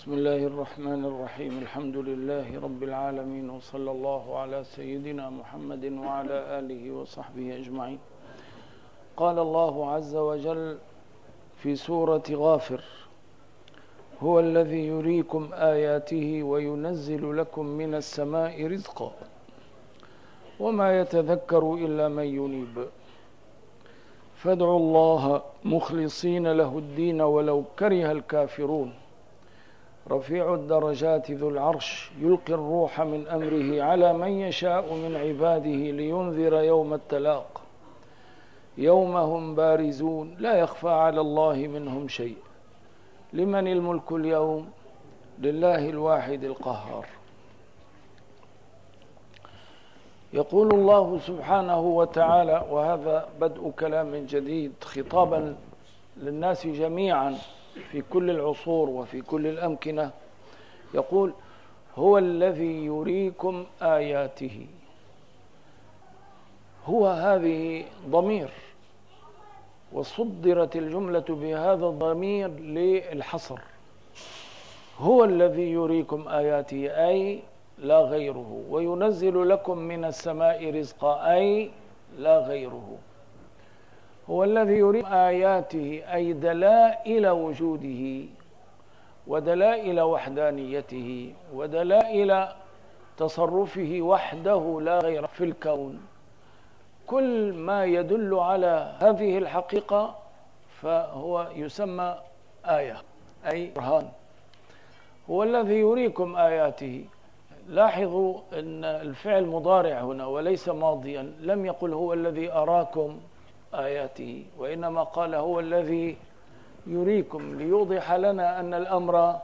بسم الله الرحمن الرحيم. الحمد لله رب العالمين، وصلى الله على سيدنا محمد وعلى آله وصحبه أجمعين. قال الله عز وجل في سورة غافر: هو الذي يريكم آياته وينزل لكم من السماء رزقا وما يتذكر إلا من ينيب فادعوا الله مخلصين له الدين ولو كره الكافرون رفيع الدرجات ذو العرش يلقي الروح من أمره على من يشاء من عباده لينذر يوم التلاق يوم هم بارزون لا يخفى على الله منهم شيء لمن الملك اليوم لله الواحد القهار. يقول الله سبحانه وتعالى، وهذا بدء كلام جديد خطابا للناس جميعا في كل العصور وفي كل الأمكنة، يقول: هو الذي يريكم آياته. هو هذه ضمير، وصدرت الجملة بهذا الضمير للحصر. هو الذي يريكم آياته أي لا غيره، وينزل لكم من السماء رزقا أي لا غيره. هو الذي يريكم آياته أي دلائل وجوده ودلائل وحدانيته ودلائل تصرفه وحده لا غير في الكون. كل ما يدل على هذه الحقيقة فهو يسمى آية أي برهان. هو الذي يريكم آياته. لاحظوا أن الفعل مضارع هنا وليس ماضيا، لم يقل هو الذي أراكم آياته، وإنما قال هو الذي يريكم ليوضح لنا أن الأمر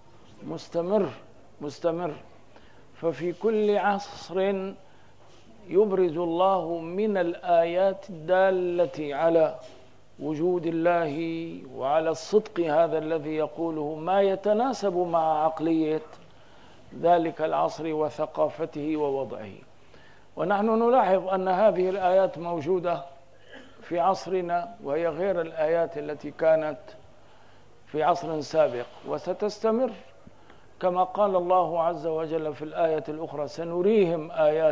مستمر. ففي كل عصر يبرز الله من الآيات الدالة على وجود الله وعلى الصدق هذا الذي يقوله ما يتناسب مع عقلية ذلك العصر وثقافته ووضعه. ونحن نلاحظ أن هذه الآيات موجودة في عصرنا، وهي غير الآيات التي كانت في عصر سابق، وستستمر كما قال الله عز وجل في الآية الأخرى: سنريهم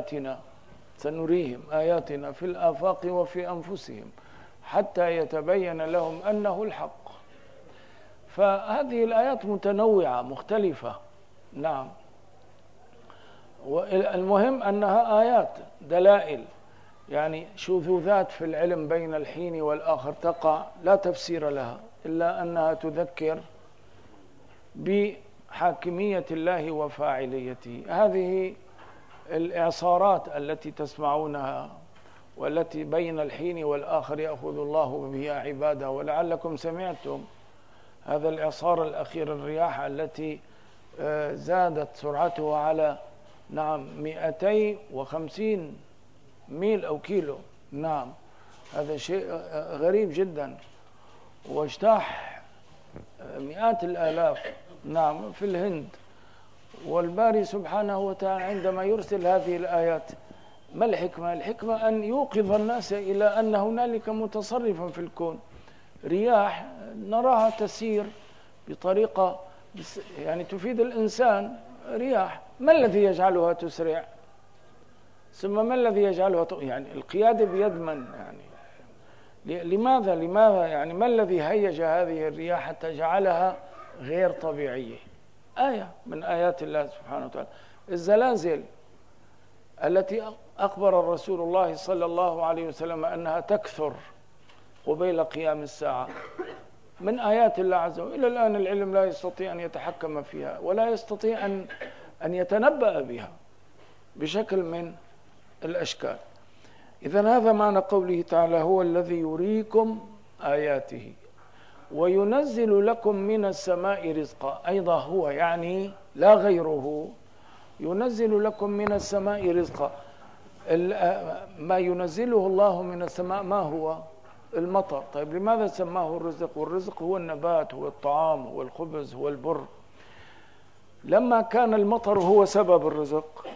آياتنا في الآفاق وفي أنفسهم حتى يتبين لهم أنه الحق. فهذه الآيات متنوعة مختلفة، نعم، والمهم أنها آيات دلائل، يعني شذوذات في العلم بين الحين والآخر تقع لا تفسير لها إلا أنها تذكر بحاكمية الله وفاعليته. هذه الإعصارات التي تسمعونها والتي بين الحين والآخر يأخذ الله بها عباده، ولعلكم سمعتم هذا الإعصار الأخير، الرياح التي زادت سرعتها على 250 ميل أو كيلو. نعم، هذا شيء غريب جدا، واجتاح مئات الآلاف، نعم، في الهند. والباري سبحانه وتعالى عندما يرسل هذه الآيات ما الحكمة؟ الحكمة أن يوقظ الناس إلى أن هنالك متصرفا في الكون. رياح نراها تسير بطريقة يعني تفيد الإنسان، رياح، ما الذي يجعلها تسرع؟ ثم ما الذي يجعلها يعني القيادة بيد من؟ يعني لماذا يعني ما الذي هيج هذه الرياح حتى جعلها غير طبيعية؟ آية من آيات الله سبحانه وتعالى. الزلازل التي أخبر الرسول الله صلى الله عليه وسلم أنها تكثر قبيل قيام الساعة من آيات الله عز وجل. إلى الآن العلم لا يستطيع أن يتحكم فيها ولا يستطيع أن يتنبأ بها بشكل من الأشكال. إذن هذا معنى قوله تعالى: هو الذي يريكم آياته وينزل لكم من السماء رزقا. أيضا هو يعني لا غيره، ينزل لكم من السماء رزقا. ما ينزله الله من السماء ما هو؟ المطر. طيب لماذا سماه الرزق؟ والرزق هو النبات، هو الطعام، هو الخبز، هو البر. لما كان المطر هو سبب الرزق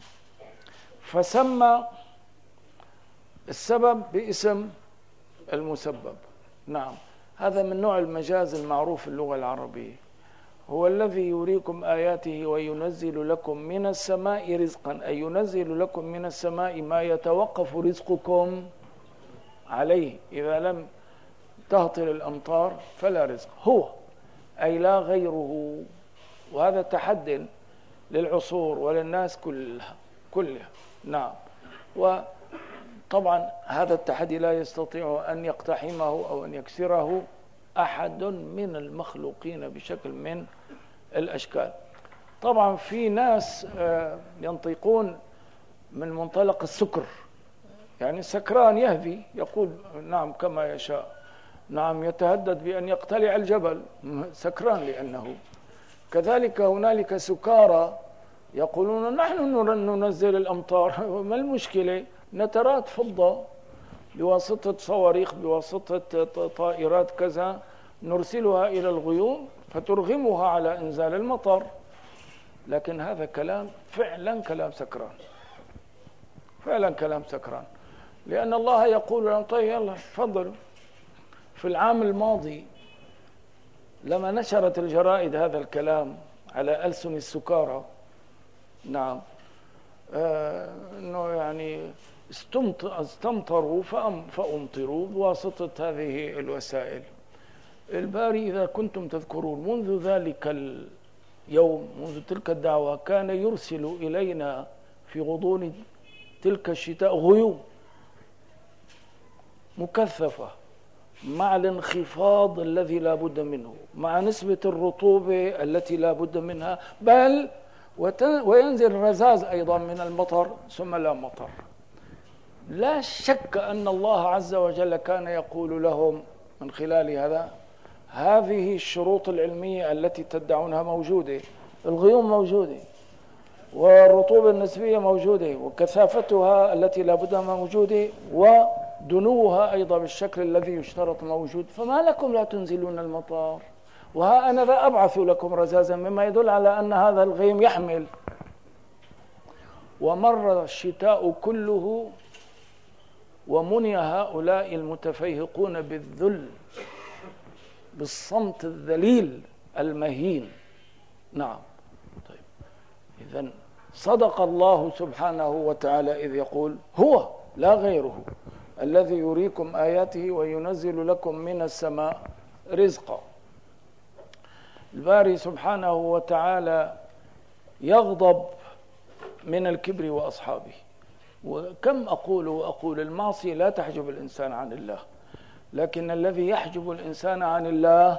فسمى السبب باسم المسبب. نعم، هذا من نوع المجاز المعروف في اللغة العربية. هو الذي يريكم آياته وينزل لكم من السماء رزقا، أي ينزل لكم من السماء ما يتوقف رزقكم عليه. إذا لم تهطل الأمطار فلا رزق، هو أي لا غيره. وهذا تحد للعصور وللناس كلها. نعم. وطبعا هذا التحدي لا يستطيع أن يقتحمه أو أن يكسره أحد من المخلوقين بشكل من الأشكال. طبعا في ناس ينطقون من منطلق السكر، يعني سكران يهذي يقول نعم كما يشاء، نعم يتهدد بأن يقتلع الجبل سكران لأنه. كذلك هنالك سكارى يقولون نحن ننزل الأمطار، ما المشكلة؟ نترات فضة بواسطة صواريخ بواسطة طائرات كذا نرسلها إلى الغيوم فترغمها على إنزال المطر. لكن هذا كلام فعلا كلام سكران، فعلا كلام سكران، لأن الله يقول لهم طيب يلا تفضلوا. في العام الماضي لما نشرت الجرائد هذا الكلام على ألسن السكارى، نعم، أنه يعني استمطروا فأمطروا بواسطة هذه الوسائل. الباري إذا كنتم تذكرون منذ ذلك اليوم، منذ تلك الدعوة، كان يرسل إلينا في غضون تلك الشتاء غيوم مكثفة مع الانخفاض الذي لا بد منه، مع نسبة الرطوبة التي لا بد منها، بل وينزل رذاذ أيضا من المطر ثم لا مطر. لا شك أن الله عز وجل كان يقول لهم من خلال هذه الشروط العلمية التي تدعونها موجودة، الغيوم موجودة والرطوبة النسبية موجودة وكثافتها التي لا بد موجودة ودنوها أيضا بالشكل الذي يشترط موجود، فما لكم لا تنزلون المطار؟ وها أنا ذا أبعث لكم رزازا، مما يدل على أن هذا الغيم يحمل. ومر الشتاء كله ومني هؤلاء المتفيهقون بالذل، بالصمت الذليل المهين. نعم. طيب، إذن صدق الله سبحانه وتعالى إذ يقول هو لا غيره الذي يريكم آياته وينزل لكم من السماء رزقا. الباري سبحانه وتعالى يغضب من الكبر وأصحابه. وكم أقول المعصية لا تحجب الإنسان عن الله، لكن الذي يحجب الإنسان عن الله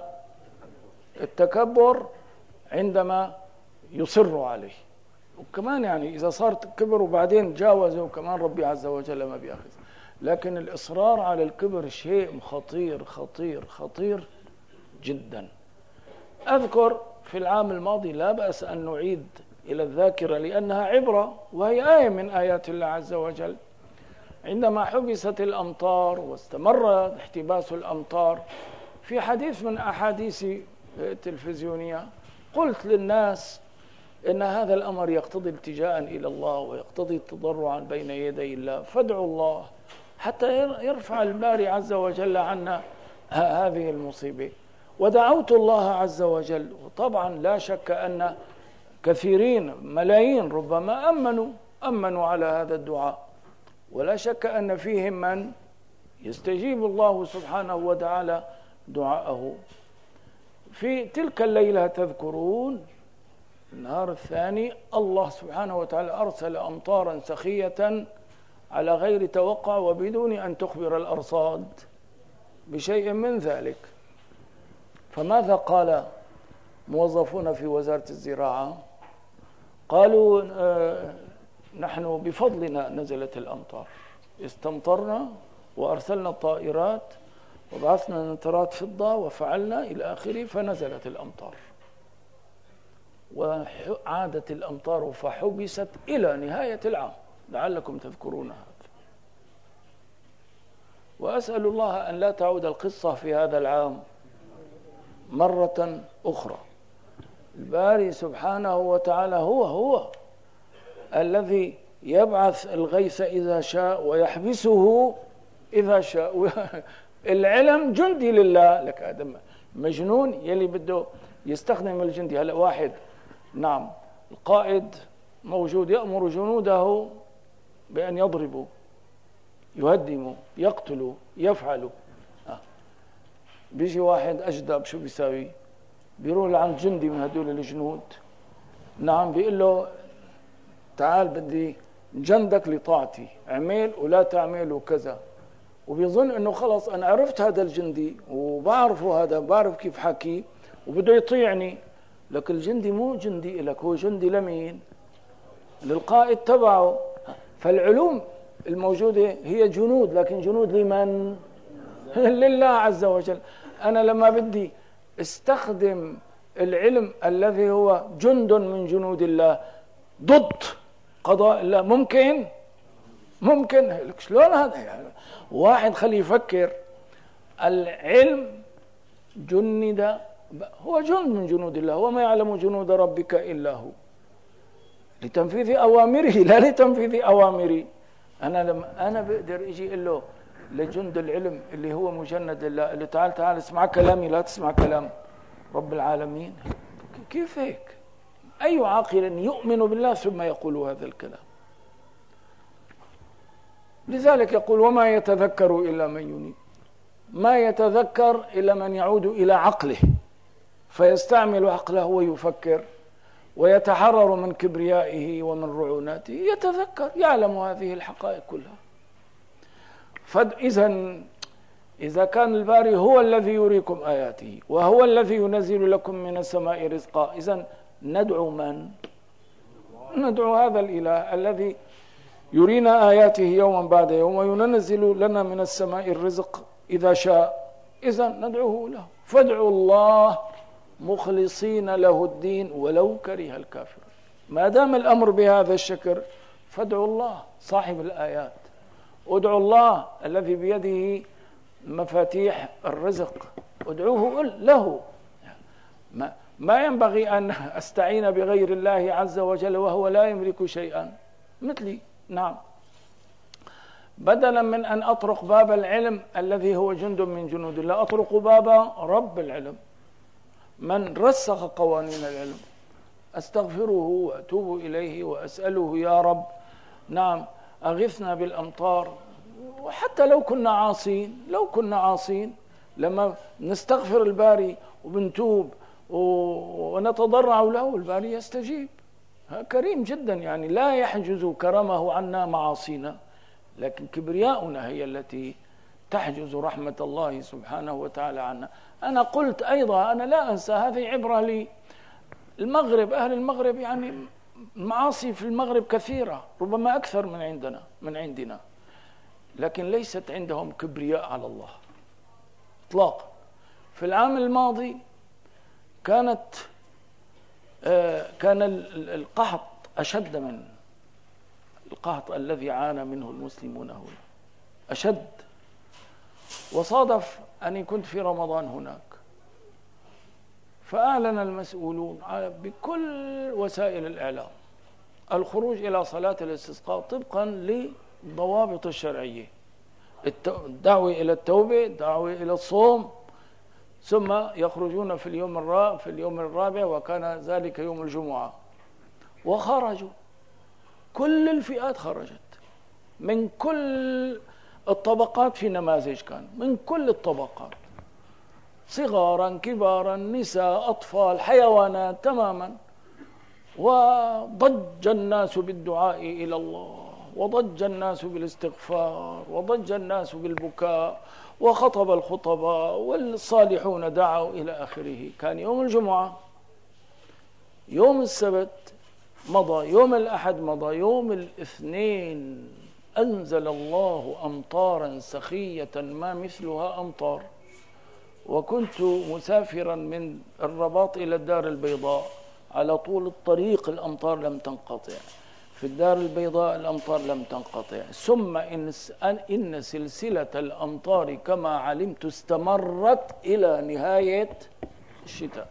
التكبر عندما يصر عليه. وكمان يعني إذا صار كبر وبعدين جاوزه كمان ربي عز وجل ما بيأخذ. لكن الإصرار على الكبر شيء خطير خطير خطير جدا. أذكر في العام الماضي، لا بأس أن نعيد إلى الذاكرة لأنها عبرة وهي آية من آيات الله عز وجل. عندما حبست الأمطار واستمر احتباس الأمطار، في حديث من أحاديث التلفزيونية قلت للناس إن هذا الأمر يقتضي التجاء إلى الله ويقتضي تضرعا بين يدي الله، فادعوا الله حتى يرفع الباري عز وجل عنا هذه المصيبة. ودعوت الله عز وجل، وطبعا لا شك أن كثيرين ملايين ربما أمنوا على هذا الدعاء، ولا شك أن فيهم من يستجيب الله سبحانه وتعالى دعاءه. في تلك الليلة تذكرون النهار الثاني الله سبحانه وتعالى أرسل أمطارا سخية على غير توقع وبدون أن تخبر الأرصاد بشيء من ذلك. فماذا قال موظفون في وزارة الزراعة؟ قالوا نحن بفضلنا نزلت الأمطار، استمطرنا وأرسلنا الطائرات وبعثنا نترات فضة وفعلنا إلى آخره فنزلت الأمطار. وعادت الأمطار فحبست إلى نهاية العام، لعلكم تذكرون هذا. وأسأل الله أن لا تعود القصة في هذا العام مرة أخرى. الباري سبحانه وتعالى هو الذي يبعث الغيث إذا شاء ويحبسه إذا شاء. العلم جندي لله. لك آدم مجنون يلي بده يستخدم الجندي. هلا واحد نعم القائد موجود يأمر جنوده بأن يضربوا يهدموا يقتلوا يفعلوا. بيجي واحد أجدب شو بيساوي؟ بيروح لعند جندي من هدول الجنود نعم بيقول له تعال بدي جندك لطاعتي، اعمل ولا تعمل وكذا، وبيظن انه خلص انا عرفت هذا الجندي وبعرفه، هذا بعرف كيف حكي وبده يطيعني. لكن الجندي مو جندي لك، هو جندي لمين؟ للقائد تبعه. فالعلوم الموجودة هي جنود، لكن جنود لمن؟ لله عز وجل. أنا لما بدي استخدم العلم الذي هو جند من جنود الله ضد قضاء الله، ممكن لك شلون هذا؟ يعني واحد خليه يفكر. العلم جند، هو جند من جنود الله، وما يعلم جنود ربك إلا هو، لتنفيذ أوامره لا لتنفيذ أوامري. أنا بقدر إجي أقول له لجند العلم اللي هو مجند لله، اللي تعال اسمع كلامي لا تسمع كلام رب العالمين. كيف هيك؟ أي عاقل يؤمن بالله ثم يقول هذا الكلام؟ لذلك يقول وما يتذكر إلا من ينيب، ما يتذكر إلا من يعود إلى عقله فيستعمل عقله ويفكر ويتحرر من كبريائه ومن رعوناته، يتذكر يعلم هذه الحقائق كلها. إذا كان الباري هو الذي يريكم آياته وهو الذي ينزل لكم من السماء رزقا، إذن ندعو من؟ ندعو هذا الإله الذي يرينا آياته يوما بعد يوم وينزل لنا من السماء الرزق إذا شاء، إذن ندعوه له. فادعوا الله مخلصين له الدين ولو كره الكافرون. ما دام الأمر بهذا الشكل فادعوا الله صاحب الآيات، ادعوا الله الذي بيده مفاتيح الرزق، ادعوه له. ما ينبغي أن أستعين بغير الله عز وجل وهو لا يملك شيئا مثلي. نعم، بدلا من أن أطرق باب العلم الذي هو جند من جنود الله، أطرق باب رب العلم من رسخ قوانين العلم، أستغفره وأتوب إليه وأسأله يا رب نعم أغثنا بالأمطار. وحتى لو كنا عاصين لما نستغفر الباري وبنتوب ونتضرع له الباري يستجيب. كريم جدا، يعني لا يحجز كرمه عنا معاصينا، لكن كبرياؤنا هي التي تحجز رحمة الله سبحانه وتعالى عنا. أنا قلت أيضا، أنا لا أنسى هذه عبرة لي، المغرب أهل المغرب يعني المعاصي في المغرب كثيرة ربما أكثر من عندنا، لكن ليست عندهم كبرياء على الله إطلاقا. في العام الماضي كان القحط أشد من القحط الذي عانى منه المسلمون هنا، أشد. وصادف أني كنت في رمضان هناك، فأعلن المسؤولون بكل وسائل الإعلام الخروج إلى صلاة الاستسقاء طبقا للضوابط الشرعية، الدعوة إلى التوبة، الدعوة إلى الصوم، ثم يخرجون في اليوم الرابع وكان ذلك يوم الجمعة. وخرجوا كل الفئات، خرجت من كل الطبقات، في نماذج كان من كل الطبقات، صغارا كبارا نساء أطفال حيوانات تماما. وضج الناس بالدعاء إلى الله، وضج الناس بالاستغفار، وضج الناس بالبكاء، وخطب الخطباء والصالحون دعوا إلى آخره. كان يوم الجمعة، يوم السبت مضى، يوم الأحد مضى، يوم الاثنين أنزل الله أمطارا سخية ما مثلها أمطار. وكنت مسافرا من الرباط إلى الدار البيضاء، على طول الطريق الأمطار لم تنقطع، في الدار البيضاء الأمطار لم تنقطع، ثم إن سلسلة الأمطار كما علمت استمرت إلى نهاية الشتاء.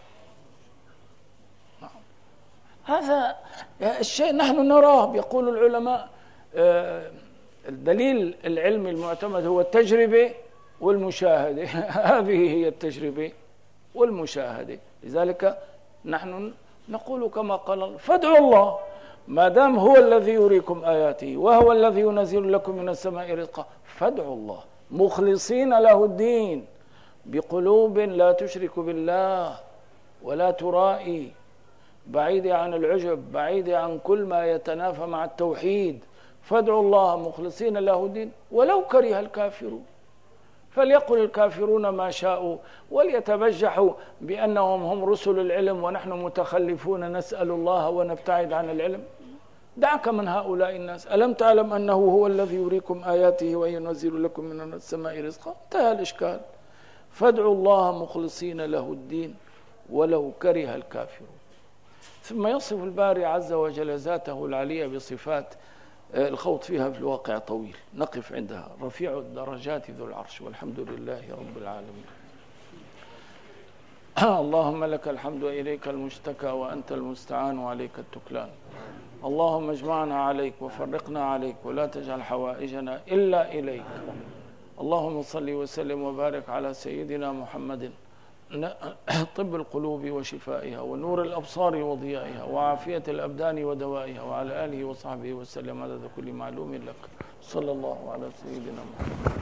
هذا الشيء نحن نراه. يقول العلماء الدليل العلمي المعتمد هو التجربة والمشاهدة. هذه هي التجربة والمشاهدة. لذلك نحن نقول كما قال الله: فادعوا الله ما دام هو الذي يريكم آياته وهو الذي ينزل لكم من السماء رزقا، فادعوا الله مخلصين له الدين بقلوب لا تشرك بالله ولا ترائي، بعيدة عن العجب، بعيدة عن كل ما يتنافى مع التوحيد. فادعوا الله مخلصين له الدين ولو كره الكافرون. فليقل الكافرون ما شاءوا وليتبجحوا بأنهم هم رسل العلم ونحن متخلفون نسأل الله ونبتعد عن العلم. دعك من هؤلاء الناس. ألم تعلم أنه هو الذي يريكم آياته وينزل لكم من السماء رزقا؟ انتهى الإشكال. فادعوا الله مخلصين له الدين ولو كره الكافرون. ثم يصف الباري عز وجل ذاته العلية بصفات الخوض فيها في الواقع طويل، نقف عندها. رفيع الدرجات ذو العرش، والحمد لله رب العالمين. اللهم لك الحمد وإليك المشتكى وأنت المستعان وعليك التكلان. اللهم اجمعنا عليك وفرقنا عليك ولا تجعل حوائجنا إلا إليك. اللهم صل وسلم وبارك على سيدنا محمد طب القلوب وشفائها ونور الأبصار وضيائها وعافية الأبدان ودوائها، وعلى آله وصحبه وسلم عدد كل معلوم لك. صلى الله على سيدنا محمد.